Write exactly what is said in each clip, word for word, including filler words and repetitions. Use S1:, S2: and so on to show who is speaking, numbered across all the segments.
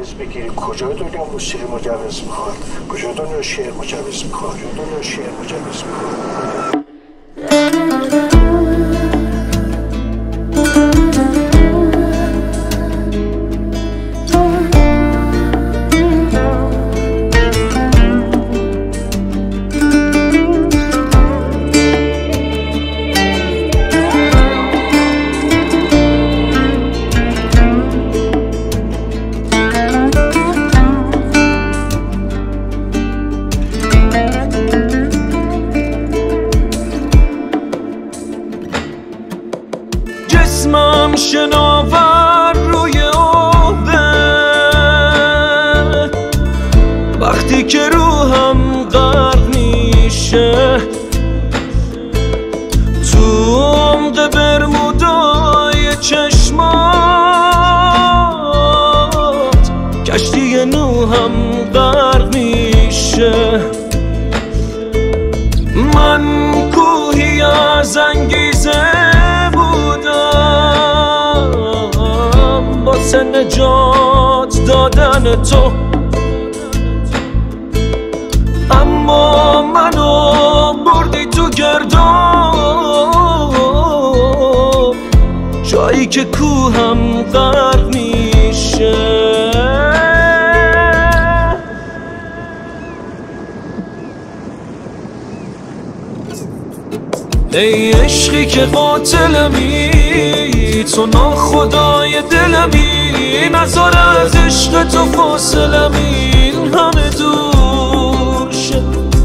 S1: مجوز بگیری کجای دنیا موسیقی مجوز میخواد، کجای دنیا شعر مجوز میخواد، کجای دنیا شعر مجوز میخواد.
S2: جسمم شناور روی آبه، وقتی که روحم غرق میشه تو عمق برمودای چشمات، کشتی نوحم غرق میشه. من کوهی از انگیزه واسه نجات دادن تو، اما منو بردی تو گرداب، جایی که کوهم غرق میشه. ای عشقی که قاتلمی، تو ناخدای دلمی، نذار از عشق تو فاصلمی این همه دور شه.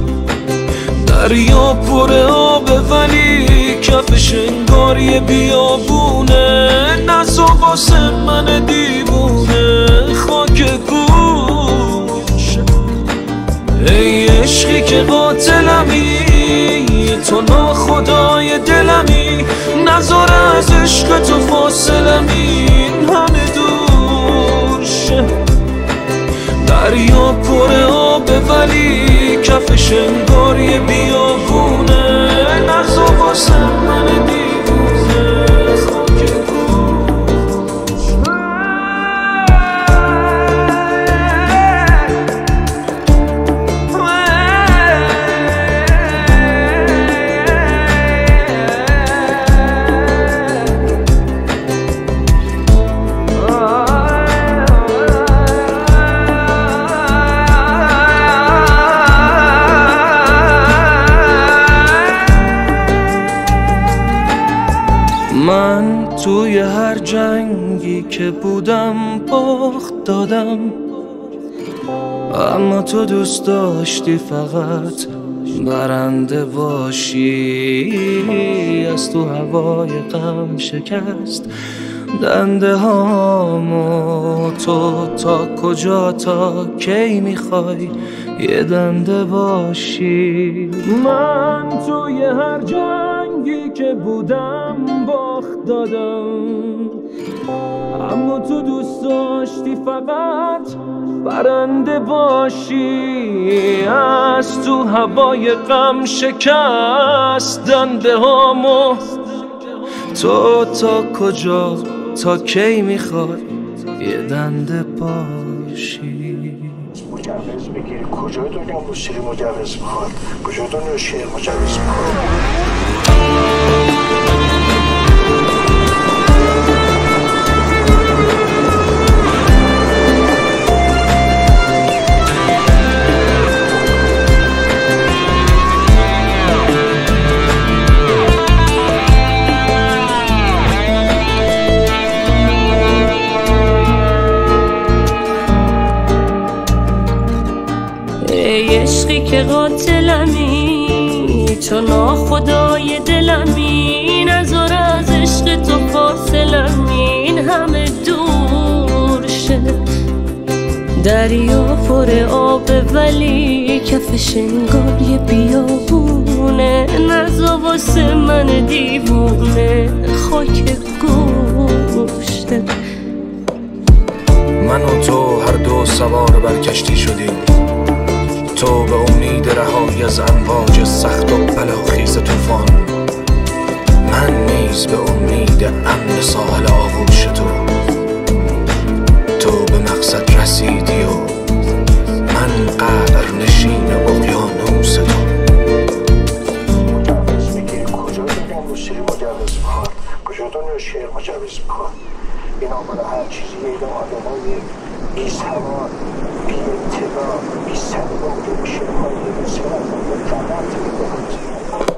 S2: دریا پر آبه ولی کفش انگار یه بیابونه، نزا واسه من دیوونه خاک گوش. ای عشقی که قاتلمی، تو ناخدای دلمی، نذار از عشق تو فاصلمی این همه دور شه. دریا پر آبه ولی کفش انگار یه بیابونه، نذار واسه من دیوونه خاک من توی هر جنگی که بودم باخت دادم، اما تو دوست داشتی فقط برنده باشی. از تو هوای غم شکست دنده هامو، تو تا کجا تا کی میخوای یه دنده باشی. من توی هر جنگی که بودم باخت دادم، اما تو دوست داشتی فقط برنده باشی. از تو هوای غم شکست دنده هامو، تو تا کجا تا کی میخوای یه دنده باشی.
S1: مجوز بگیری کجای دنیا موسیقی مجوز میخواد، کجای دنیا شعر مجوز میخواد.
S3: ای عشقی که قاتلمی، تو ناخدای دلمی، نذار از عشق تو فاصلمی این همه دور شه. دریا پر آبه ولی کفش انگار یه بیابونه، نذار واسه من دیوونه خاک گوشته.
S4: من و تو هر دو سوار بر کشتی شدیم، تو به امید رهایی از امواج سخت و بلاخیز طوفان، من نیز به امید امن ساحل آغوش تو. تو به مقصد رسیدی و من قبر نشین اقیانوس تو.
S1: مجوز میگیر کجا بگم موسیقی مجوز میخواد، کجا دنیا شعر مجوز میخواد. اینا برای هر چیزی اینا آدم های بی سواد، بی اطلاع، بی سنگاه که شعرهای موسیقی از آن به فقط میگه